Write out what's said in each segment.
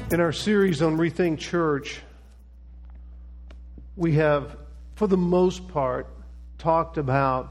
In our series on Rethink Church, we have, for the most part, talked about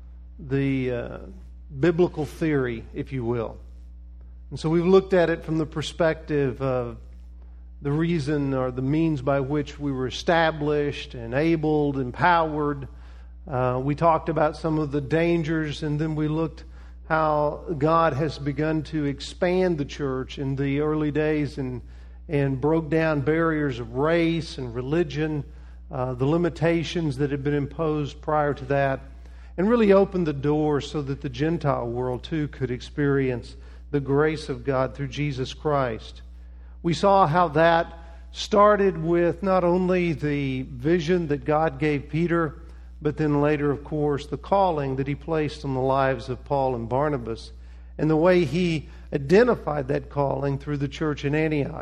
the biblical theory, if you will. And so we've looked at it from the perspective of the reason or the means by which we were established, enabled, empowered. We talked about some of the dangers, and then we looked how God has begun to expand the church in the early days and broke down barriers of race and religion, the limitations that had been imposed prior to that, and really opened the door so that the Gentile world too could experience the grace of God through Jesus Christ. We saw how that started with not only the vision that God gave Peter, but then later, of course, the calling that He placed on the lives of Paul and Barnabas, and the way He identified that calling through the church in Antioch.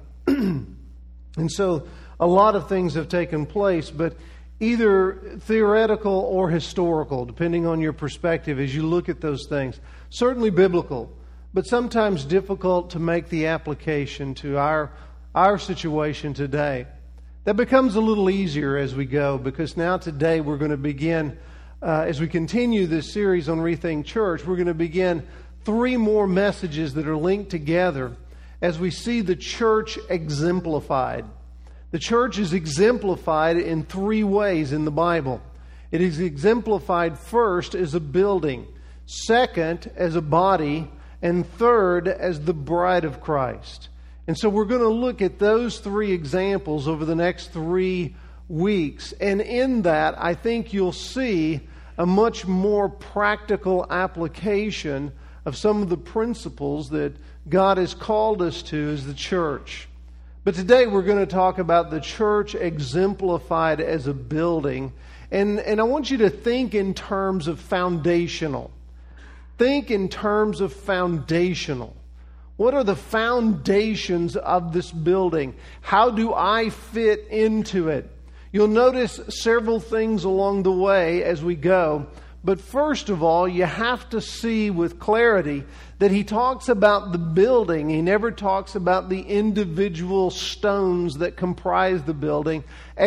And so a lot of things have taken place, but either theoretical or historical, depending on your perspective as you look at those things. Certainly biblical, but sometimes difficult to make the application to our situation today. That becomes a little easier as we go, because now today we're going to begin, as we continue this series on Rethink Church, we're going to begin 3 more messages that are linked together as we see the church exemplified. The church is exemplified in 3 ways in the Bible. It is exemplified first as a building, second as a body, and third as the bride of Christ. And so we're going to look at those 3 examples over the next 3 weeks. And in that, I think you'll see a much more practical application of some of the principles that God has called us to as the church. But today we're going to talk about the church exemplified as a building. And I want you to think in terms of foundational. Think in terms of foundational. What are the foundations of this building? How do I fit into it? You'll notice several things along the way as we go. But first of all, you have to see with clarity that he talks about the building. He never talks about the individual stones that comprise the building,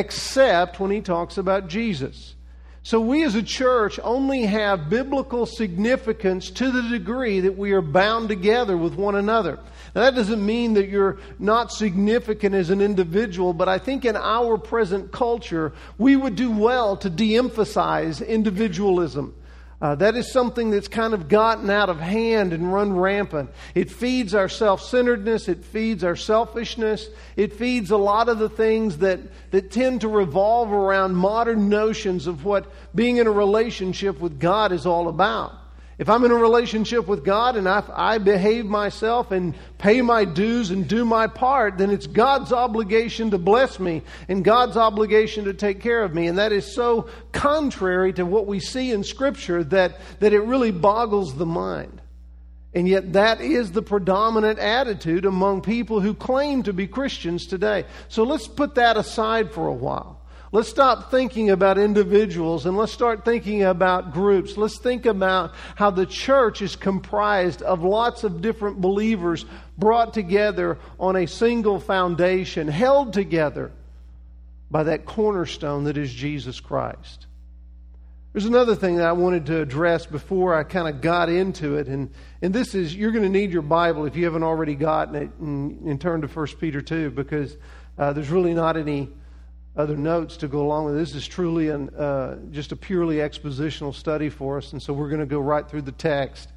except when he talks about Jesus. So we as a church only have biblical significance to the degree that we are bound together with one another. Now, that doesn't mean that you're not significant as an individual, but I think in our present culture, we would do well to de-emphasize individualism. That is something that's kind of gotten out of hand and run rampant. It feeds our self-centeredness. It feeds our selfishness. It feeds a lot of the things that tend to revolve around modern notions of what being in a relationship with God is all about. If I'm in a relationship with God and I behave myself and pay my dues and do my part, then it's God's obligation to bless me and God's obligation to take care of me. And that is so contrary to what we see in Scripture that it really boggles the mind. And yet that is the predominant attitude among people who claim to be Christians today. So let's put that aside for a while. Let's stop thinking about individuals and let's start thinking about groups. Let's think about how the church is comprised of lots of different believers brought together on a single foundation, held together by that cornerstone that is Jesus Christ. There's another thing that I wanted to address before I kind of got into it, and this is, you're going to need your Bible if you haven't already gotten it, and turn to 1 Peter 2, because there's really not any other notes to go along with. This is truly just a purely expositional study for us, and so we're going to go right through the text.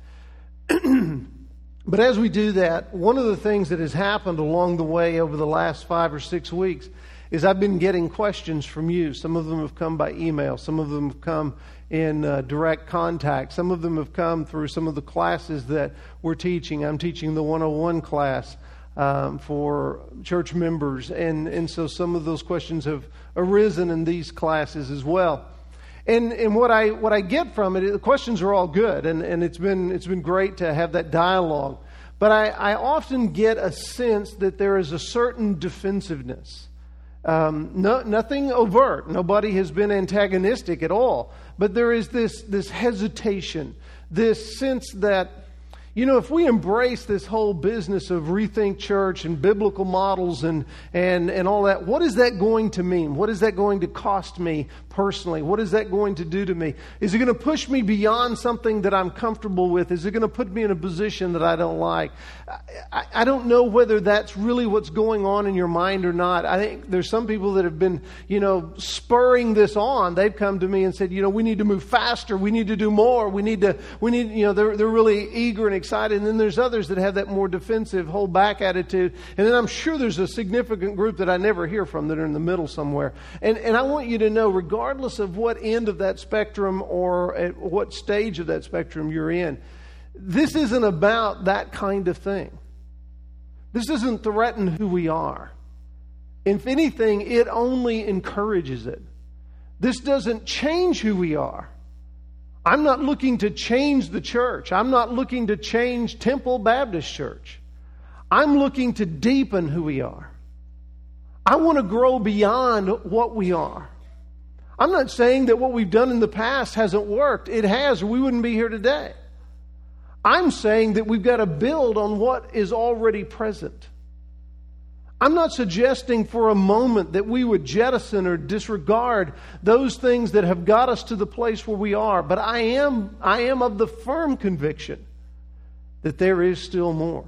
But as we do that, one of the things that has happened along the way over the last 5 or 6 weeks is I've been getting questions from you. Some of them have come by email. Some of them have come in direct contact. Some of them have come through some of the classes that we're teaching. I'm teaching the 101 class for church members, and so some of those questions have arisen in these classes as well. And what I get from it, the questions are all good, and it's been great to have that dialogue. But I often get a sense that there is a certain defensiveness. Nothing overt. Nobody has been antagonistic at all. But there is this hesitation, this sense that, You know, if we embrace this whole business of Rethink Church and biblical models and all that, what is that going to mean? What is that going to cost me personally? What is that going to do to me? Is it going to push me beyond something that I'm comfortable with? Is it going to put me in a position that I don't like? I don't know whether that's really what's going on in your mind or not. I think there's some people that have been, spurring this on. They've come to me and said, we need to move faster. We need to do more. They're really eager and excited. And then there's others that have that more defensive, hold back attitude. And then I'm sure there's a significant group that I never hear from that are in the middle somewhere. And I want you to know, regardless of what end of that spectrum or at what stage of that spectrum you're in, this isn't about that kind of thing. This doesn't threaten who we are. If anything, it only encourages it. This doesn't change who we are. I'm not looking to change the church. I'm not looking to change Temple Baptist Church. I'm looking to deepen who we are. I want to grow beyond what we are. I'm not saying that what we've done in the past hasn't worked. It has, or we wouldn't be here today. I'm saying that we've got to build on what is already present. I'm not suggesting for a moment that we would jettison or disregard those things that have got us to the place where we are, but I am of the firm conviction that there is still more.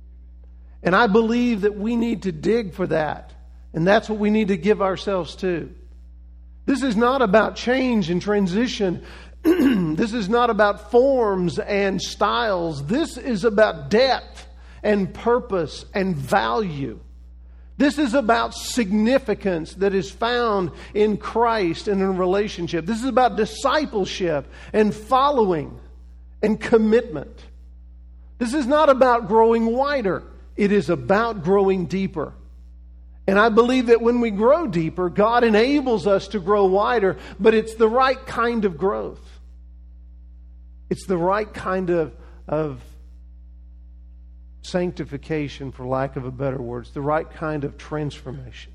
And I believe that we need to dig for that, and that's what we need to give ourselves to. This is not about change and transition. This is not about forms and styles. This is about depth and purpose and value. This is about significance that is found in Christ and in a relationship. This is about discipleship and following and commitment. This is not about growing wider. It is about growing deeper. And I believe that when we grow deeper, God enables us to grow wider, but it's the right kind of growth. It's the right kind of sanctification, for lack of a better word. It's the right kind of transformation.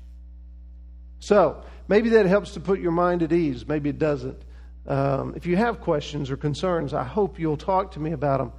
So, maybe that helps to put your mind at ease. Maybe it doesn't. If you have questions or concerns, I hope you'll talk to me about them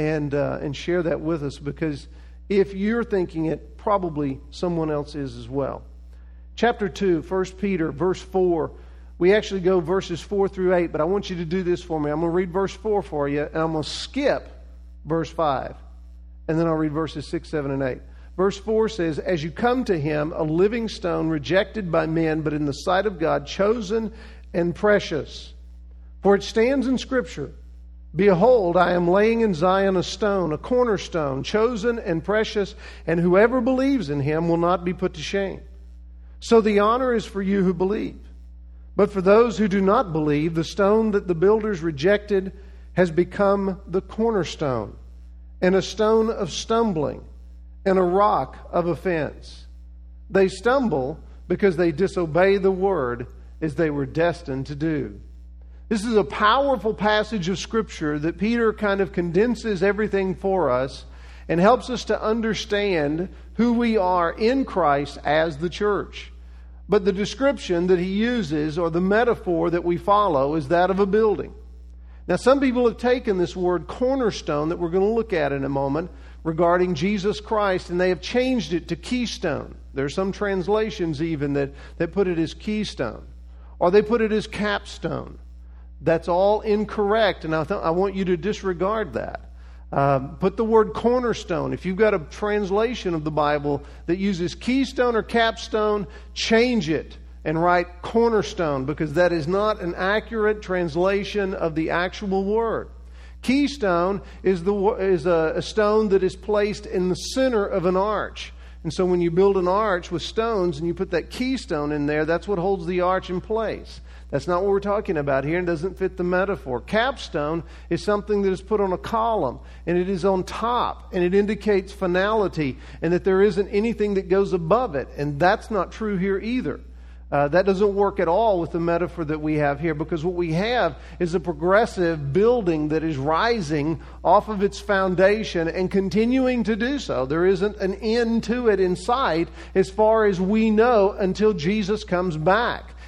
and share that with us, because if you're thinking it, probably someone else is as well. Chapter 2, 1 Peter, verse 4. We actually go verses 4 through 8, but I want you to do this for me. I'm going to read verse 4 for you, and I'm going to skip verse 5. And then I'll read verses 6, 7, and 8. Verse 4 says, "As you come to him, a living stone, rejected by men, but in the sight of God, chosen and precious. For it stands in Scripture, 'Behold, I am laying in Zion a stone, a cornerstone, chosen and precious, and whoever believes in him will not be put to shame.' So the honor is for you who believe. But for those who do not believe, the stone that the builders rejected has become the cornerstone, and a stone of stumbling, and a rock of offense. They stumble because they disobey the word as they were destined to do." This is a powerful passage of Scripture that Peter kind of condenses everything for us and helps us to understand who we are in Christ as the church. But the description that he uses, or the metaphor that we follow, is that of a building. Now, some people have taken this word cornerstone that we're going to look at in a moment regarding Jesus Christ, and they have changed it to keystone. There are some translations even that put it as keystone, or they put it as capstone. That's all incorrect, and I want you to disregard that. Put the word cornerstone. If you've got a translation of the Bible that uses keystone or capstone, change it and write cornerstone, because that is not an accurate translation of the actual word. Keystone is a stone that is placed in the center of an arch. And so when you build an arch with stones and you put that keystone in there, that's what holds the arch in place. That's not what we're talking about here, and doesn't fit the metaphor. Capstone is something that is put on a column, and it is on top, and it indicates finality, and that there isn't anything that goes above it. And that's not true here either. That doesn't work at all with the metaphor that we have here, because what we have is a progressive building that is rising off of its foundation and continuing to do so. There isn't an end to it in sight as far as we know until Jesus comes back.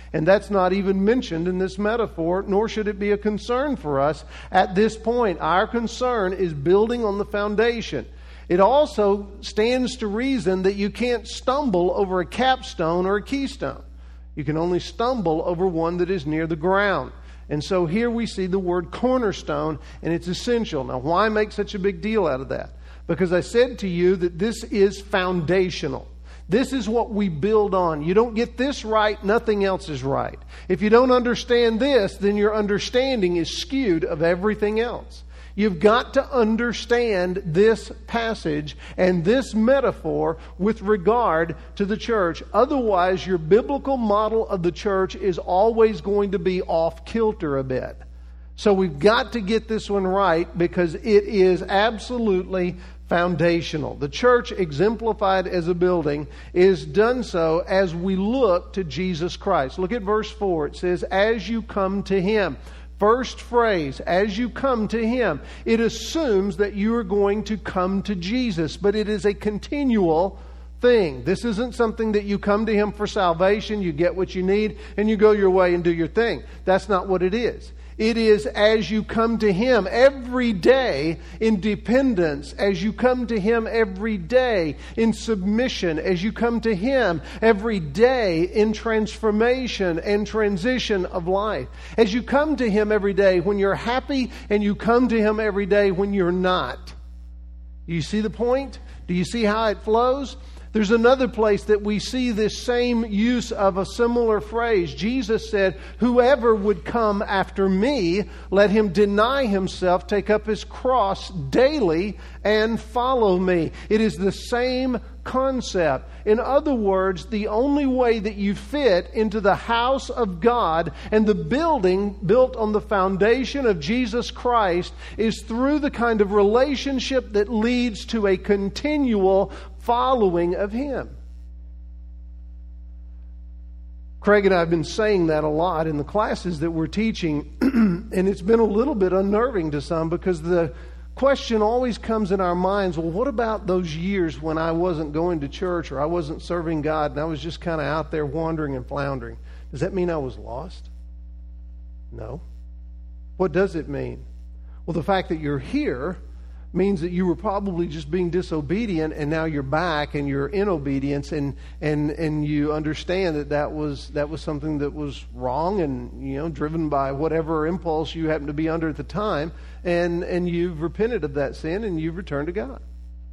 And that's not even mentioned in this metaphor, nor should it be a concern for us at this point. Our concern is building on the foundation. It also stands to reason that you can't stumble over a capstone or a keystone. You can only stumble over one that is near the ground. And so here we see the word cornerstone, and it's essential. Now, why make such a big deal out of that? Because I said to you that this is foundational. This is what we build on. You don't get this right, nothing else is right. If you don't understand this, then your understanding is skewed of everything else. You've got to understand this passage and this metaphor with regard to the church. Otherwise, your biblical model of the church is always going to be off kilter a bit. So we've got to get this one right because it is absolutely foundational. The church, exemplified as a building, is done so as we look to Jesus Christ. Look at verse 4. It says, as you come to Him. First phrase, as you come to Him. It assumes that you are going to come to Jesus, but it is a continual thing. This isn't something that you come to Him for salvation, you get what you need, and you go your way and do your thing. That's not what it is. It is as you come to Him every day in dependence, as you come to Him every day in submission, as you come to Him every day in transformation and transition of life. As you come to Him every day when you're happy, and you come to Him every day when you're not. Do you see the point? Do you see how it flows? There's another place that we see this same use of a similar phrase. Jesus said, whoever would come after me, let him deny himself, take up his cross daily, and follow me. It is the same concept. In other words, the only way that you fit into the house of God and the building built on the foundation of Jesus Christ is through the kind of relationship that leads to a continual following of Him. Craig and I have been saying that a lot in the classes that we're teaching, and it's been a little bit unnerving to some because the question always comes in our minds, well, what about those years when I wasn't going to church or I wasn't serving God and I was just kind of out there wandering and floundering? Does that mean I was lost? No. What does it mean? Well, the fact that you're here means that you were probably just being disobedient, and now you're back and you're in obedience, and you understand that was something that was wrong, and driven by whatever impulse you happen to be under at the time, and you've repented of that sin and you've returned to God.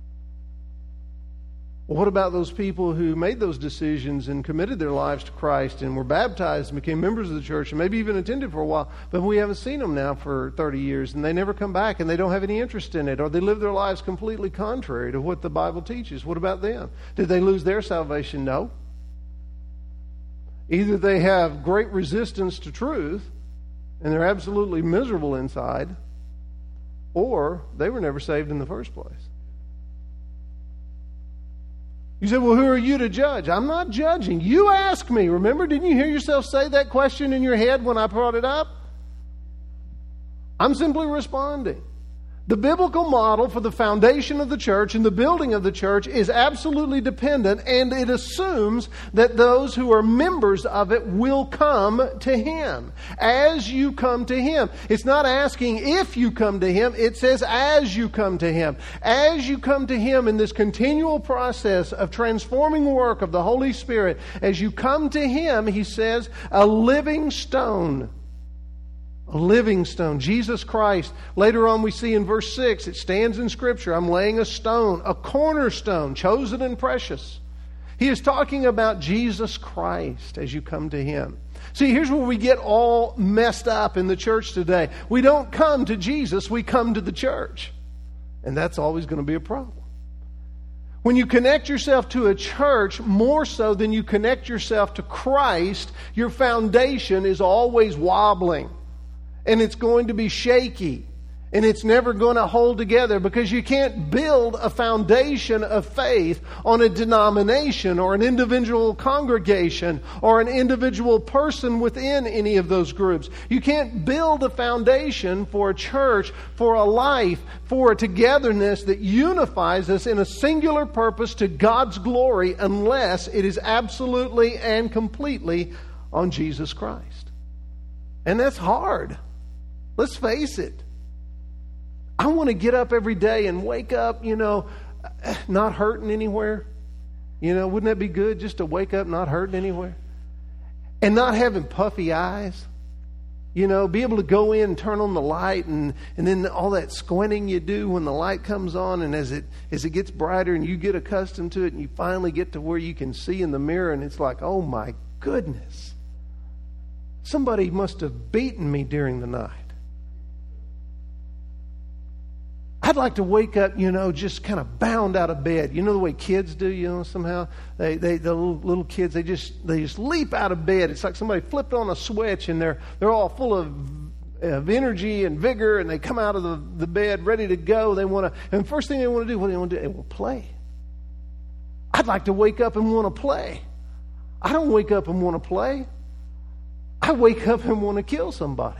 Well, what about those people who made those decisions and committed their lives to Christ and were baptized and became members of the church and maybe even attended for a while, but we haven't seen them now for 30 years and they never come back and they don't have any interest in it, or they live their lives completely contrary to what the Bible teaches? What about them? Did they lose their salvation? No. Either they have great resistance to truth and they're absolutely miserable inside, or they were never saved in the first place. You say, well, who are you to judge? I'm not judging. You ask me. Remember, didn't you hear yourself say that question in your head when I brought it up? I'm simply responding. The biblical model for the foundation of the church and the building of the church is absolutely dependent, and it assumes that those who are members of it will come to Him. As you come to Him. It's not asking if you come to Him. It says as you come to Him. As you come to Him in this continual process of transforming work of the Holy Spirit, as you come to Him, He says, a living stone. A living stone, Jesus Christ. Later on we see in verse 6, it stands in Scripture, I'm laying a stone, a cornerstone, chosen and precious. He is talking about Jesus Christ as you come to Him. See, here's where we get all messed up in the church today. We don't come to Jesus, we come to the church. And that's always going to be a problem. When you connect yourself to a church more so than you connect yourself to Christ, your foundation is always wobbling. And it's going to be shaky. And it's never going to hold together, because you can't build a foundation of faith on a denomination or an individual congregation or an individual person within any of those groups. You can't build a foundation for a church, for a life, for a togetherness that unifies us in a singular purpose to God's glory, unless it is absolutely and completely on Jesus Christ. And that's hard. Let's face it. I want to get up every day and wake up, not hurting anywhere. Wouldn't that be good just to wake up not hurting anywhere? And not having puffy eyes. Be able to go in and turn on the light and then all that squinting you do when the light comes on, and as it gets brighter and you get accustomed to it and you finally get to where you can see in the mirror and it's like, oh my goodness, somebody must have beaten me during the night. I'd like to wake up, just kind of bound out of bed. The way kids do, somehow. The little kids, they just leap out of bed. It's like somebody flipped on a switch and they're all full of energy and vigor, and they come out of the bed ready to go. And the first thing they want to do, what do they want to do? They want to play. I'd like to wake up and want to play. I don't wake up and want to play. I wake up and want to kill somebody.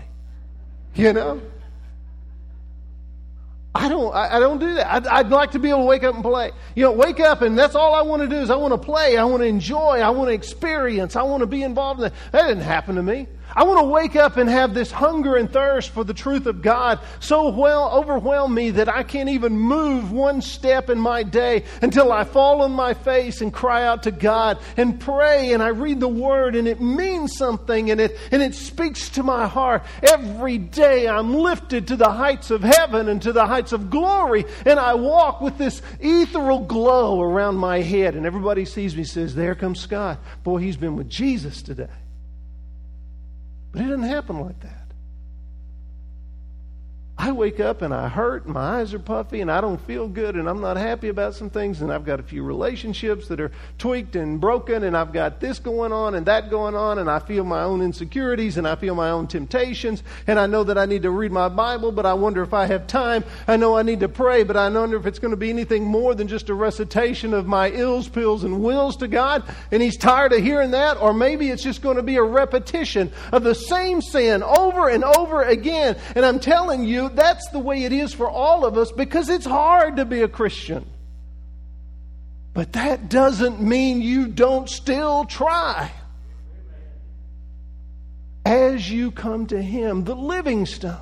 I don't do that. I'd like to be able to wake up and play. Wake up and that's all I want to do is I want to play. I want to enjoy. I want to experience. I want to be involved in that. That didn't happen to me. I want to wake up and have this hunger and thirst for the truth of God so well overwhelm me that I can't even move one step in my day until I fall on my face and cry out to God and pray, and I read the Word and it means something and it speaks to my heart. Every day I'm lifted to the heights of heaven and to the heights of glory, and I walk with this ethereal glow around my head, and everybody sees me and says, there comes Scott. Boy, he's been with Jesus today. But it doesn't happen like that. I wake up and I hurt, and my eyes are puffy, and I don't feel good, and I'm not happy about some things, and I've got a few relationships that are tweaked and broken, and I've got this going on and that going on, and I feel my own insecurities, and I feel my own temptations, and I know that I need to read my Bible, but I wonder if I have time. I know I need to pray, but I wonder if it's going to be anything more than just a recitation of my ills, pills, and wills to God, and He's tired of hearing that, or maybe it's just going to be a repetition of the same sin over and over again. And I'm telling you, that's the way it is for all of us, because it's hard to be a Christian. But that doesn't mean you don't still try. As you come to Him, the living stone.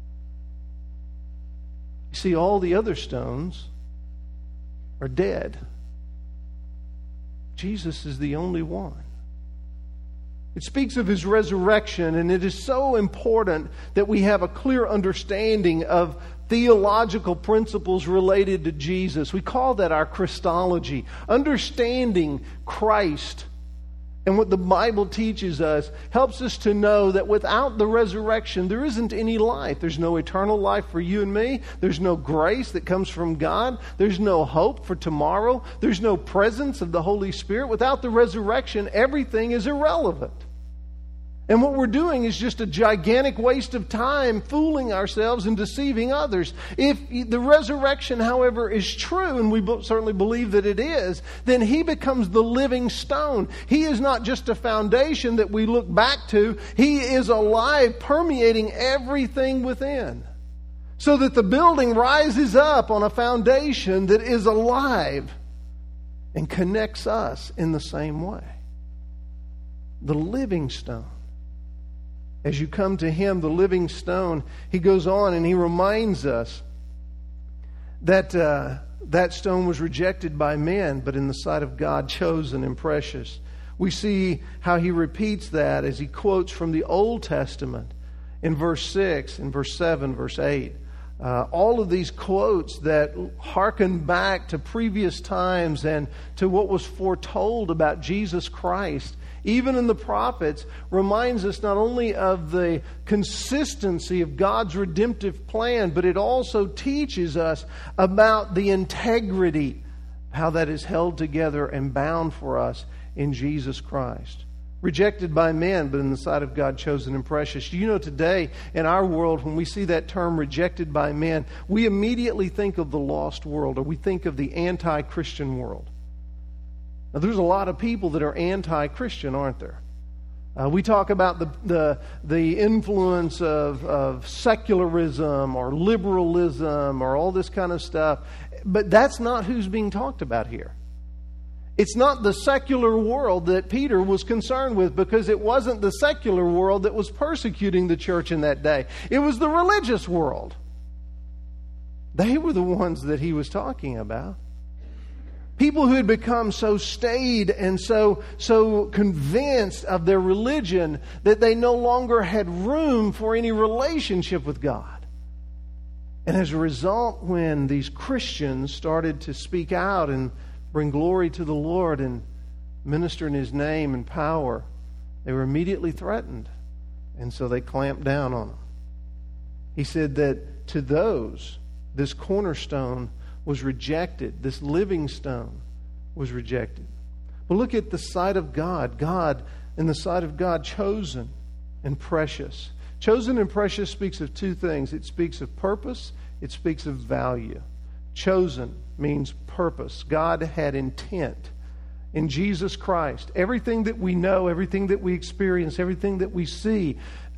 You see, all the other stones are dead. Jesus is the only one. It speaks of His resurrection, and it is so important that we have a clear understanding of theological principles related to Jesus. We call that our Christology. Understanding Christ and what the Bible teaches us helps us to know that without the resurrection, there isn't any life. There's no eternal life for you and me. There's no grace that comes from God. There's no hope for tomorrow. There's no presence of the Holy Spirit. Without the resurrection, everything is irrelevant. And what we're doing is just a gigantic waste of time fooling ourselves and deceiving others. If the resurrection, however, is true, and we certainly believe that it is, then He becomes the living stone. He is not just a foundation that we look back to. He is alive, permeating everything within. So that the building rises up on a foundation that is alive and connects us in the same way. The living stone. As you come to Him, the living stone, He goes on and He reminds us that that stone was rejected by men, but in the sight of God, chosen and precious. We see how He repeats that as He quotes from the Old Testament in verse 6, in verse 7, verse 8. All of these quotes that hearken back to previous times and to what was foretold about Jesus Christ, even in the prophets, reminds us not only of the consistency of God's redemptive plan, but it also teaches us about the integrity, how that is held together and bound for us in Jesus Christ. Rejected by men, but in the sight of God, chosen and precious. Do you know today, in our world, when we see that term rejected by men, we immediately think of the lost world, or we think of the anti-Christian world. Now, there's a lot of people that are anti-Christian, aren't there? We talk about the influence of secularism or liberalism or all this kind of stuff, but that's not who's being talked about here. It's not the secular world that Peter was concerned with, because it wasn't the secular world that was persecuting the church in that day. It was the religious world. They were the ones that he was talking about. People who had become so staid and so convinced of their religion that they no longer had room for any relationship with God. And as a result, when these Christians started to speak out and bring glory to the Lord and minister in His name and power, they were immediately threatened. And so they clamped down on them. He said that to those, this cornerstone was rejected. This living stone was rejected. But look at the sight of God. God, in the sight of God, chosen and precious. Chosen and precious speaks of two things. It speaks of purpose. It speaks of value. Chosen means purpose. God had intent in Jesus Christ. Everything that we know, everything that we experience, everything that we see,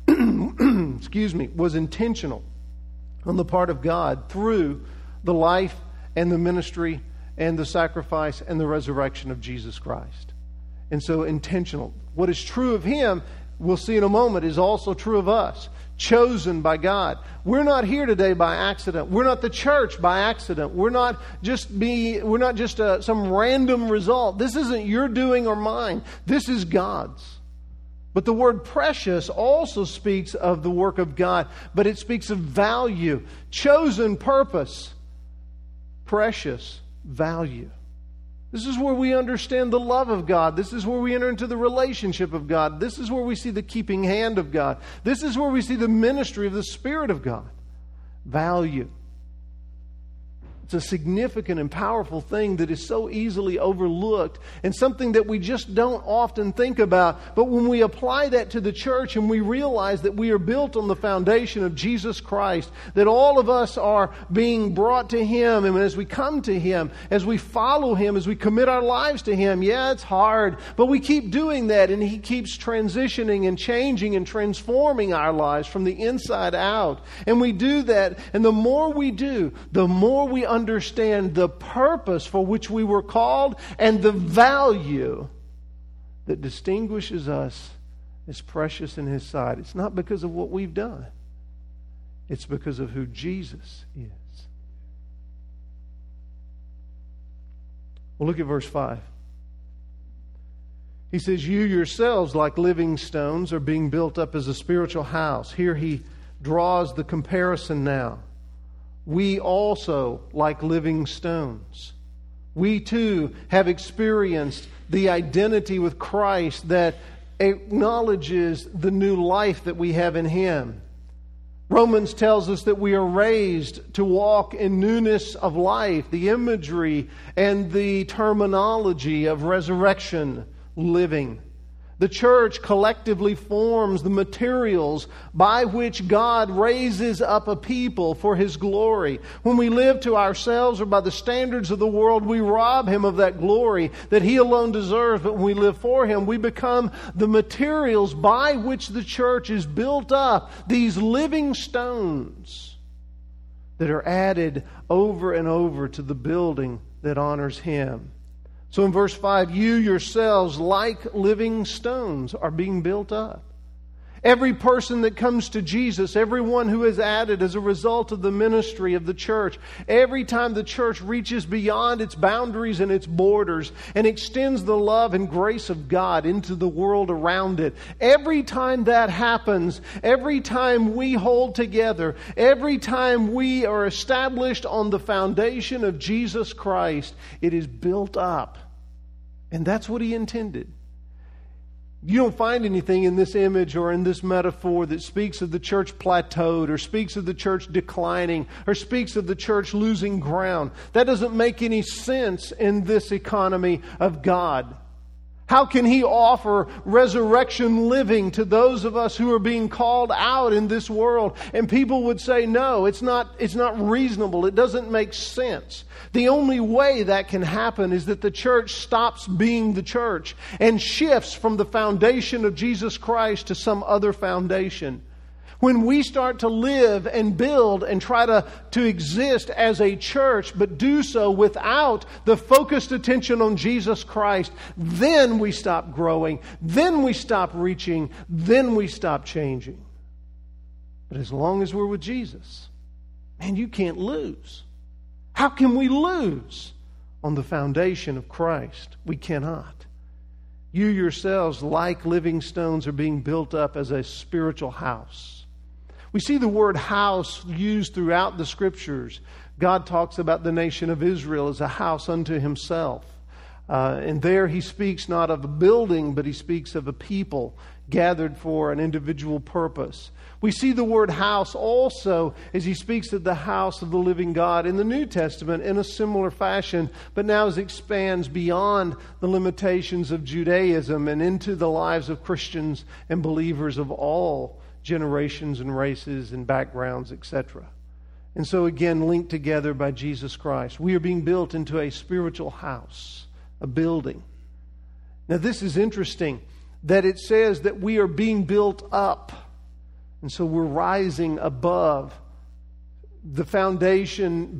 was intentional on the part of God through the life and the ministry and the sacrifice and the resurrection of Jesus Christ. And so intentional. What is true of Him, we'll see in a moment, is also true of us. Chosen by God. We're not here today by accident. We're not the church by accident. We're not just some random result. This isn't your doing or mine. This is God's. But the word precious also speaks of the work of God, but it speaks of value. Chosen, purpose. Precious, value. This is where we understand the love of God. This is where we enter into the relationship of God. This is where we see the keeping hand of God. This is where we see the ministry of the Spirit of God. Value. It's a significant and powerful thing that is so easily overlooked and something that we just don't often think about. But when we apply that to the church and we realize that we are built on the foundation of Jesus Christ, that all of us are being brought to Him, and as we come to Him, as we follow Him, as we commit our lives to Him, yeah, it's hard, but we keep doing that, and He keeps transitioning and changing and transforming our lives from the inside out. And we do that, and the more we do, the more we understand the purpose for which we were called and the value that distinguishes us as precious in His sight. It's not because of what we've done. It's because of who Jesus is. Well, look at verse 5. He says, "You yourselves, like living stones, are being built up as a spiritual house." Here he draws the comparison now. We also, like living stones. We too have experienced the identity with Christ that acknowledges the new life that we have in Him. Romans tells us that we are raised to walk in newness of life, the imagery and the terminology of resurrection living. The church collectively forms the materials by which God raises up a people for His glory. When we live to ourselves or by the standards of the world, we rob Him of that glory that He alone deserves. But when we live for Him, we become the materials by which the church is built up. These living stones that are added over and over to the building that honors Him. So in verse 5, you yourselves, like living stones, are being built up. Every person that comes to Jesus, everyone who is added as a result of the ministry of the church, every time the church reaches beyond its boundaries and its borders and extends the love and grace of God into the world around it, every time that happens, every time we hold together, every time we are established on the foundation of Jesus Christ, it is built up. And that's what He intended. You don't find anything in this image or in this metaphor that speaks of the church plateaued or speaks of the church declining or speaks of the church losing ground. That doesn't make any sense in this economy of God. How can He offer resurrection living to those of us who are being called out in this world? And people would say, no, it's not reasonable. It doesn't make sense. The only way that can happen is that the church stops being the church and shifts from the foundation of Jesus Christ to some other foundation. When we start to live and build and try to exist as a church, but do so without the focused attention on Jesus Christ, then we stop growing, then we stop reaching, then we stop changing. But as long as we're with Jesus, man, you can't lose. How can we lose on the foundation of Christ? We cannot. You yourselves, like living stones, are being built up as a spiritual house. We see the word house used throughout the Scriptures. God talks about the nation of Israel as a house unto Himself. And there He speaks not of a building, but He speaks of a people gathered for an individual purpose. We see the word house also as He speaks of the house of the living God in the New Testament in a similar fashion, but now as it expands beyond the limitations of Judaism and into the lives of Christians and believers of all generations and races and backgrounds, etc. And so again, linked together by Jesus Christ, we are being built into a spiritual house, a building. Now this is interesting that it says that we are being built up. And so we're rising above. The foundation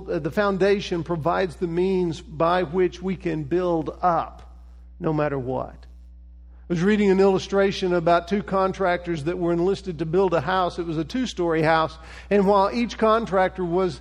provides the means by which we can build up no matter what. I was reading an illustration about two contractors that were enlisted to build a house. It was a 2-story house. And while each contractor was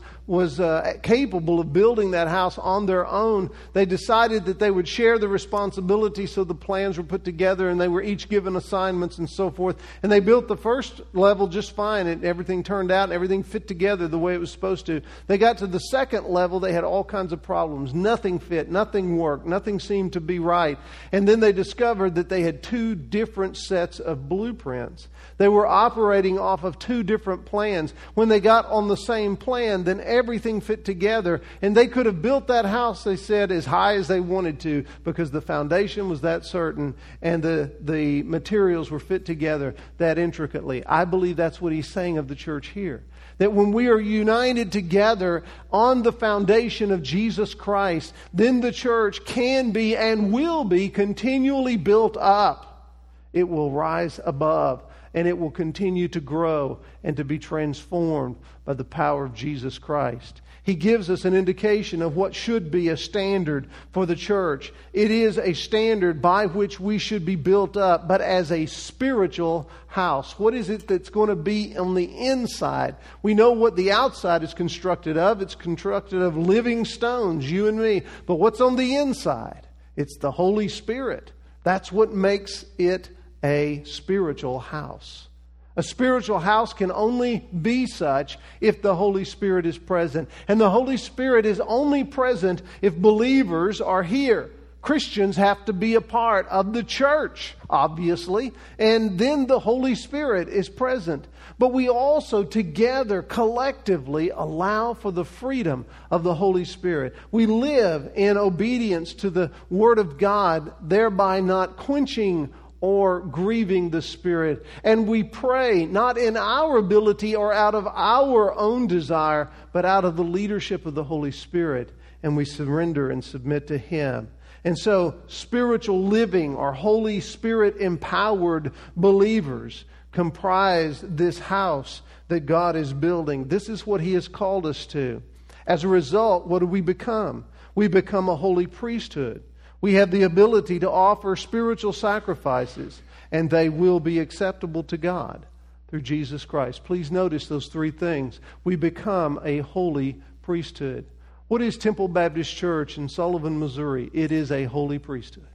capable of building that house on their own, they decided that they would share the responsibility, so the plans were put together and they were each given assignments and so forth. And they built the first level just fine, and everything turned out, everything fit together the way it was supposed to. They got to the second level, they had all kinds of problems. Nothing fit, nothing worked, nothing seemed to be right. And then they discovered that they had 2 different sets of blueprints. They were operating off of 2 different plans. When they got on the same plan, then everything fit together. And they could have built that house, they said, as high as they wanted to, because the foundation was that certain and the materials were fit together that intricately. I believe that's what he's saying of the church here. That when we are united together on the foundation of Jesus Christ, then the church can be and will be continually built up. It will rise above, and it will continue to grow and to be transformed by the power of Jesus Christ. He gives us an indication of what should be a standard for the church. It is a standard by which we should be built up, but as a spiritual house. What is it that's going to be on the inside? We know what the outside is constructed of. It's constructed of living stones, you and me. But what's on the inside? It's the Holy Spirit. That's what makes it a spiritual house. A spiritual house can only be such if the Holy Spirit is present. And the Holy Spirit is only present if believers are here. Christians have to be a part of the church, obviously. And then the Holy Spirit is present. But we also together, collectively, allow for the freedom of the Holy Spirit. We live in obedience to the Word of God, thereby not quenching or grieving the Spirit. And we pray not in our ability or out of our own desire, but out of the leadership of the Holy Spirit. And we surrender and submit to Him. And so spiritual living or Holy Spirit empowered believers comprise this house that God is building. This is what He has called us to. As a result, what do we become? We become a holy priesthood. We have the ability to offer spiritual sacrifices, and they will be acceptable to God through Jesus Christ. Please notice those 3 things. We become a holy priesthood. What is Temple Baptist Church in Sullivan, Missouri? It is a holy priesthood.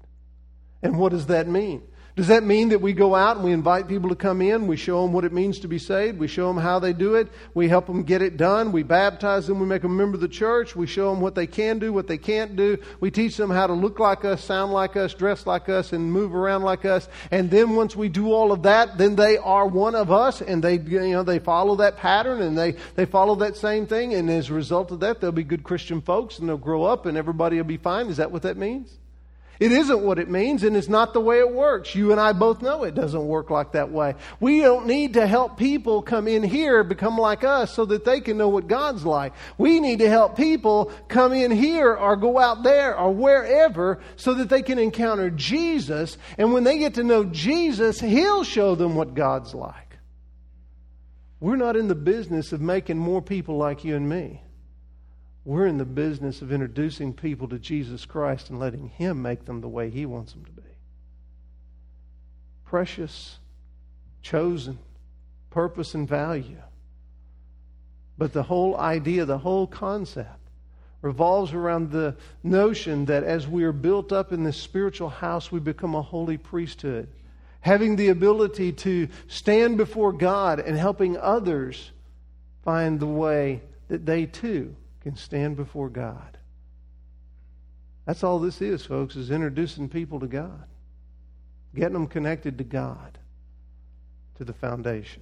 And what does that mean? Does that mean that we go out and we invite people to come in? We show them what it means to be saved. We show them how they do it. We help them get it done. We baptize them. We make them a member of the church. We show them what they can do, what they can't do. We teach them how to look like us, sound like us, dress like us, and move around like us. And then once we do all of that, then they are one of us, and they follow that pattern, and they follow that same thing. And as a result of that, they'll be good Christian folks, and they'll grow up, and everybody will be fine. Is that what that means? It isn't what it means, and it's not the way it works. You and I both know it doesn't work like that way. We don't need to help people come in here, become like us, so that they can know what God's like. We need to help people come in here or go out there or wherever so that they can encounter Jesus. And when they get to know Jesus, He'll show them what God's like. We're not in the business of making more people like you and me. We're in the business of introducing people to Jesus Christ and letting Him make them the way He wants them to be. Precious, chosen, purpose and value. But the whole idea, the whole concept revolves around the notion that as we are built up in this spiritual house, we become a holy priesthood, having the ability to stand before God and helping others find the way that they too can stand before God. That's all this is, folks, is introducing people to God, getting them connected to God, to the foundation.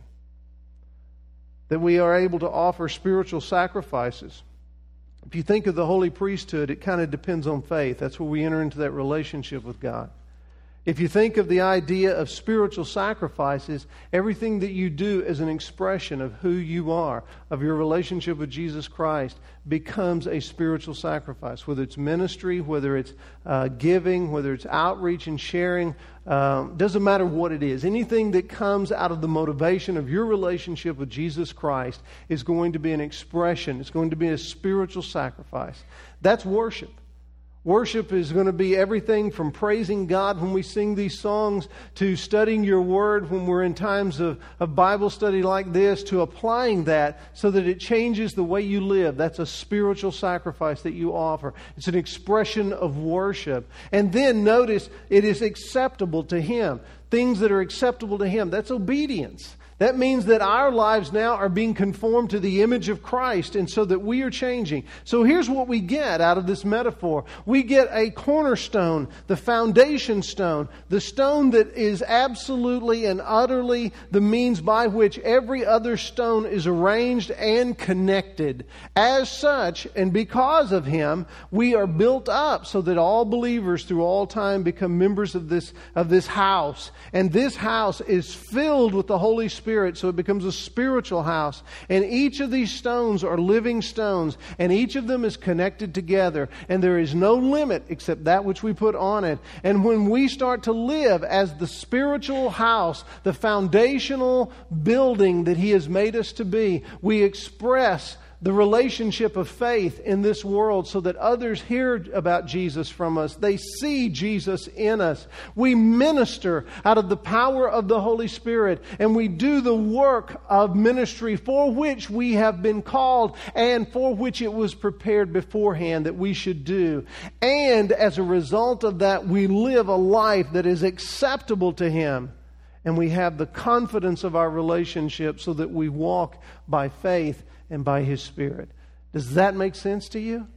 That we are able to offer spiritual sacrifices. If you think of the holy priesthood, it kind of depends on faith. That's where we enter into that relationship with God. If you think of the idea of spiritual sacrifices, everything that you do as an expression of who you are, of your relationship with Jesus Christ, becomes a spiritual sacrifice. Whether it's ministry, whether it's giving, whether it's outreach and sharing, doesn't matter what it is. Anything that comes out of the motivation of your relationship with Jesus Christ is going to be an expression. It's going to be a spiritual sacrifice. That's worship. Worship is going to be everything from praising God when we sing these songs, to studying your Word when we're in times of Bible study like this, to applying that so that it changes the way you live. That's a spiritual sacrifice that you offer. It's an expression of worship. And then notice, it is acceptable to Him. Things that are acceptable to Him. That's obedience. That means that our lives now are being conformed to the image of Christ, and so that we are changing. So here's what we get out of this metaphor. We get a cornerstone, the foundation stone, the stone that is absolutely and utterly the means by which every other stone is arranged and connected. As such, and because of Him, we are built up so that all believers through all time become members of this house. And this house is filled with the Holy Spirit. So it becomes a spiritual house. And each of these stones are living stones. And each of them is connected together. And there is no limit except that which we put on it. And when we start to live as the spiritual house, the foundational building that He has made us to be, we express the relationship of faith in this world so that others hear about Jesus from us. They see Jesus in us. We minister out of the power of the Holy Spirit, and we do the work of ministry for which we have been called and for which it was prepared beforehand that we should do. And as a result of that, we live a life that is acceptable to Him. And we have the confidence of our relationship so that we walk by faith and by His Spirit. Does that make sense to you?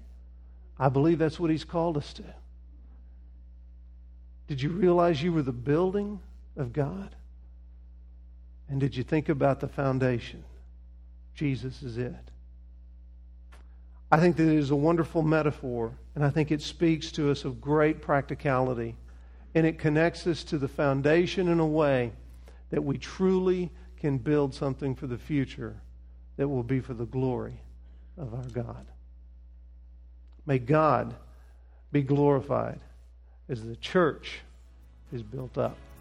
I believe that's what He's called us to. Did you realize you were the building of God? And did you think about the foundation? Jesus is it. I think that it is a wonderful metaphor, and I think it speaks to us of great practicality. And it connects us to the foundation in a way that we truly can build something for the future that will be for the glory of our God. May God be glorified as the church is built up.